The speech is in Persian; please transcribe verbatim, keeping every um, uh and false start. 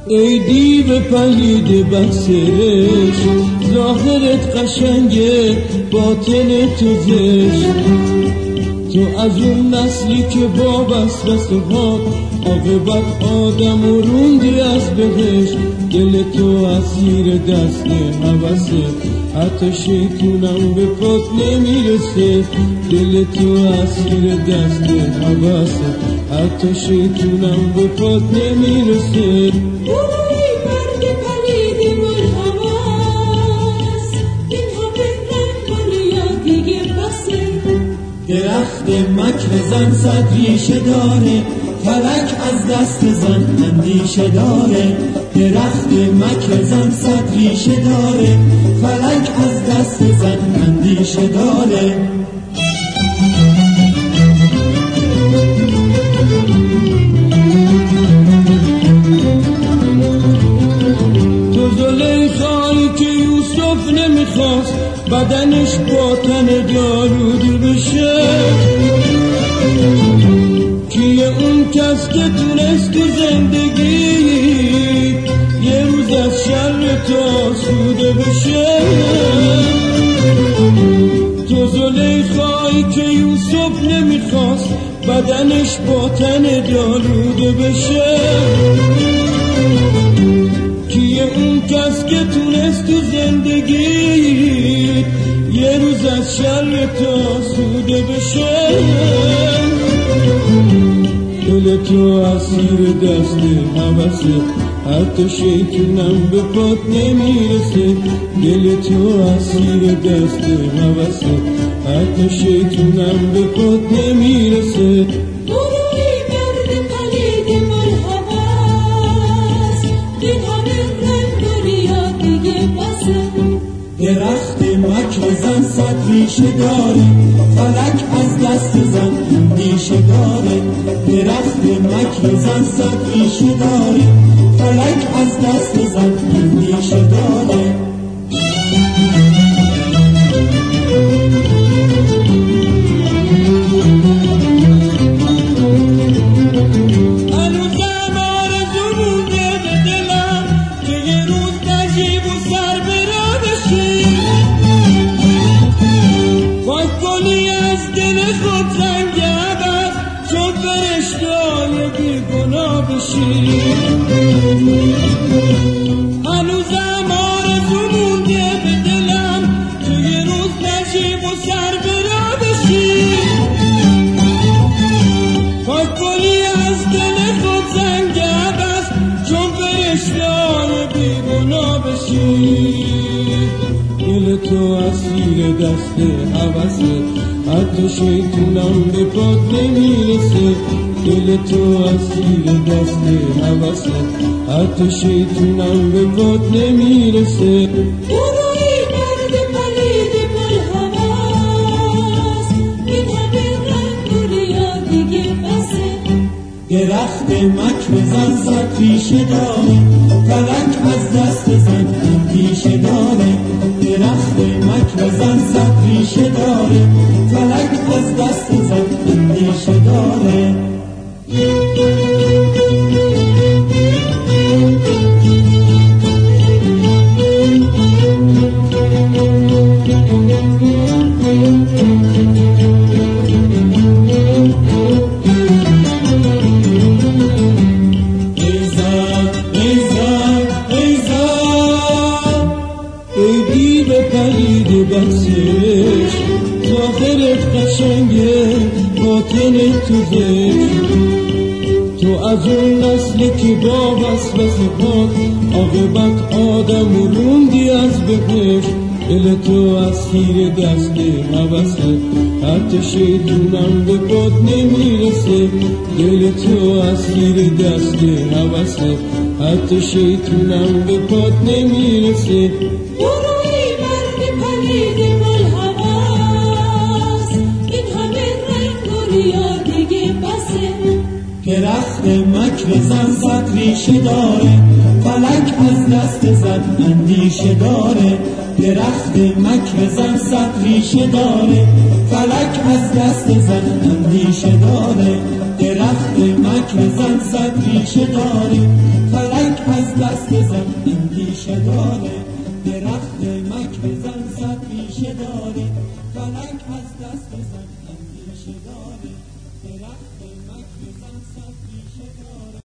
ای دیو پلید بسرش، ظاهرت قشنگه باطن تو زشت. تو از اون نسلی که با وسوسه ها عاقبت آدم و روندی از بهش. دل تو اسیر دست هوسه، حتی شیطونم به پات نمیرسه. دل تو اسیر دست هوسه، حتی شیطونم به پات نمیرسه. برای مرد پلید ملحوظ، این همه رنگ و دیگه بسه. درخت مکر زن صد ریشه داره، فلک از دست زن اندیشه داره. درخت مکر زن صد ریشه داره، فلک از دست زن اندیشه داره. تو زلیخایی که یوسف نمیخواست بدنش با تن جالود بشه. کیه اون کس که تونست تو زندگی یه روز از شر تو آسوده بشه. تو زلیخایی که یوسف نمیخواست بدنش با تن جالوده بشه. کیه اون کس که تونست تو زندگی یه روز از شر تو آسوده بشه. دل تو اسیر دست هوسه، حتی شیطونم به پات نمیرسه. دل تو اسیر دست هوسه، حتی شیطونم به پات نمیرسه. برای مرد پلید ملحوظ، این همه رنگ و دیگه بسه. درخت مکر زن صد ریشه داره، فلک از دست زن اندیشه داره. درخت مکر زن صد ریشه داره، فلک از دست زن اندیشه داره. هنوزم آرزو مونده به دلم که یه روز نجیب و سر برا بشی. پاک کنی از دل خود رنگ عبث، چون فرشته‌های بیگناه بشی. هنوزم آرزو مونده به دلم که یه روز نجیب و سر برا بشی. پاک کنی از دل خود زنگ عبث، چون فرشته‌های بیگناه بشی. دل تو اسیر دست هوسه، حتی شیطونم به پات نمیرسه. دل تو اسیر دست هوسه، حتی شیطونم به پات نمیرسه. برای مرد پلید ملحوظ، این همه رنگ و دیگه بسه. درخت مکر زن صد ریشه داره، فلک از دست زن اندیشه داره. درخت مکر زن صد ریشه داره، فلک از دست زن اندیشه داره. پلید بسرش، ظاهرت قشنگه باطن تو زشت. تو از اون نسلی که با وسوسه ها عاقبت آدم و روندی از بهش. دل تو اسیر دست هوسه، حتی شیطونم به پات نمیرسه. دل تو اسیر دست هوسه، حتی شیطونم به پات نمیرسه. برای مرد پلید ملحوظ، این همه رنگ و دیگه بسه. درخت مکر زن صد ریشه داره، فلک از دست زن اندیشه داره. درخت مکر زن صد ریشه داره، فلک از دست زن اندیشه داره. درخت مکر زن صد ریشه داره، فلک از دست دست زن اندیشه داره، درخت مکر زن صد ریشه داره، فلک از دست زن اندیشه داره، درخت مکر زن صد ریشه داره.